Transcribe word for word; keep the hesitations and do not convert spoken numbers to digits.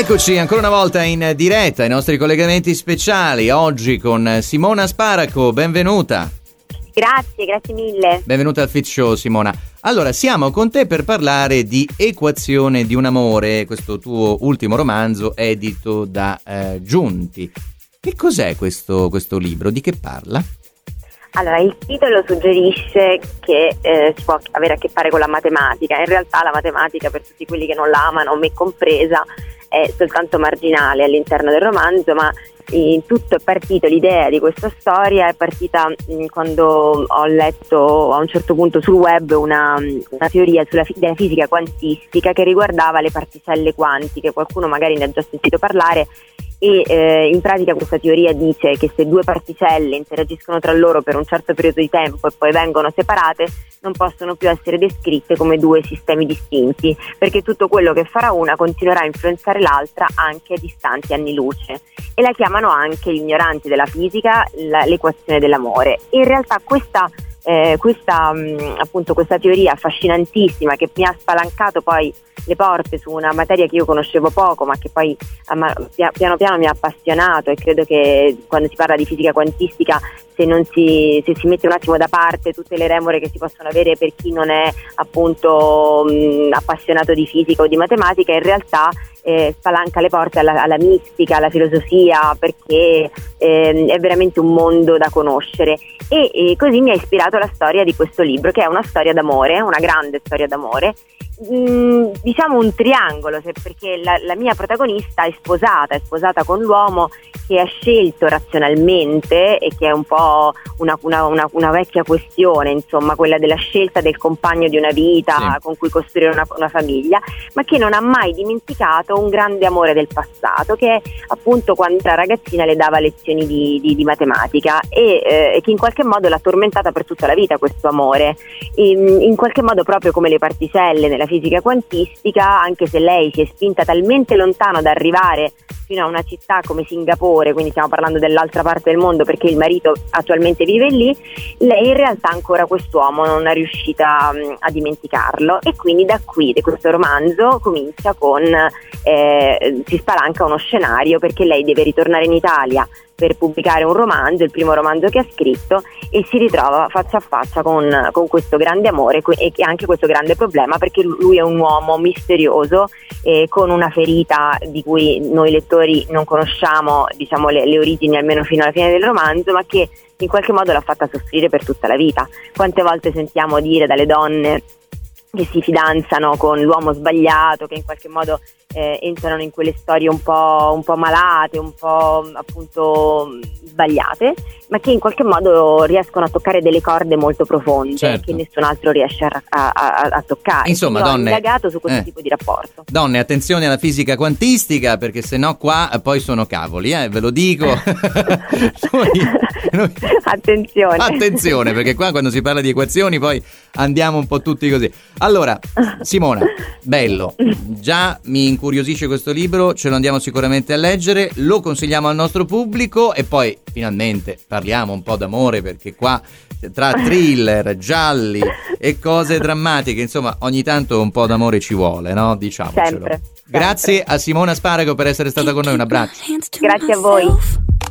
Eccoci ancora una volta in diretta ai nostri collegamenti speciali, oggi con Simona Sparaco, benvenuta. Grazie, grazie mille. Benvenuta al Fit Show, Simona. Allora, siamo con te per parlare di Equazione di un amore, questo tuo ultimo romanzo edito da eh, Giunti. Che cos'è questo, questo libro? Di che parla? Allora, il titolo suggerisce che eh, si può avere a che fare con la matematica. In realtà la matematica, per tutti quelli che non la amano, me compresa, è soltanto marginale all'interno del romanzo, ma in tutto è partito, l'idea di questa storia è partita mh, quando ho letto a un certo punto sul web una, una teoria sulla fi- della fisica quantistica che riguardava le particelle quantiche. Qualcuno magari ne ha già sentito parlare. E eh, in pratica questa teoria dice che se due particelle interagiscono tra loro per un certo periodo di tempo e poi vengono separate, non possono più essere descritte come due sistemi distinti, perché tutto quello che farà una continuerà a influenzare l'altra anche a distanti anni luce. E la chiamano anche gli ignoranti della fisica la, l'equazione dell'amore. In realtà questa Eh, questa mh, appunto questa teoria affascinantissima che mi ha spalancato poi le porte su una materia che io conoscevo poco, ma che poi ama, piano piano mi ha appassionato, e credo che quando si parla di fisica quantistica, se non si, se si mette un attimo da parte tutte le remore che si possono avere per chi non è appunto mh, appassionato di fisica o di matematica, in realtà eh, spalanca le porte alla, alla mistica, alla filosofia, perché eh, è veramente un mondo da conoscere. E, e così mi ha ispirato la storia di questo libro, che è una storia d'amore, una grande storia d'amore, mm, diciamo un triangolo, perché la, la mia protagonista è sposata, è sposata con l'uomo che ha scelto razionalmente, e che è un po' una, una, una, una vecchia questione, insomma, quella della scelta del compagno di una vita, sì, con cui costruire una, una famiglia, ma che non ha mai dimenticato un grande amore del passato, che appunto quando era ragazzina le dava lezioni di, di, di matematica, e eh, che in qualche modo l'ha tormentata per tutta la vita questo amore. In, in qualche modo, proprio come le particelle nella fisica quantistica, anche se lei si è spinta talmente lontano da arrivare fino a una città come Singapore, quindi stiamo parlando dell'altra parte del mondo perché il marito attualmente vive lì, lei in realtà ancora quest'uomo non è riuscita um, a dimenticarlo, e quindi da qui, da questo romanzo, comincia con eh, si spalanca uno scenario, perché lei deve ritornare in Italia per pubblicare un romanzo, il primo romanzo che ha scritto, e si ritrova faccia a faccia con, con questo grande amore e anche questo grande problema, perché lui è un uomo misterioso, eh, con una ferita di cui noi lettori non conosciamo, diciamo, le, le origini, almeno fino alla fine del romanzo, ma che in qualche modo l'ha fatta soffrire per tutta la vita. Quante volte sentiamo dire dalle donne che si fidanzano con l'uomo sbagliato, che in qualche modo eh, entrano in quelle storie un po', un po' malate, un po' appunto sbagliate, ma che in qualche modo riescono a toccare delle corde molto profonde, certo, che nessun altro riesce a, a, a, a toccare. Insomma, Quindi donne, ho indagato su questo eh, tipo di rapporto. Donne, attenzione alla fisica quantistica, perché sennò qua poi sono cavoli, eh, ve lo dico. noi, noi... Attenzione. Attenzione, perché qua quando si parla di equazioni poi andiamo un po' tutti così. Allora, Simona, bello, già mi incuriosisce questo libro, ce lo andiamo sicuramente a leggere, lo consigliamo al nostro pubblico, e poi finalmente parliamo un po' d'amore, perché qua tra thriller, gialli e cose drammatiche, insomma, ogni tanto un po' d'amore ci vuole, no? Diciamocelo. Sempre. Grazie a Simona Sparaco per essere stata con noi, un abbraccio. Grazie a voi.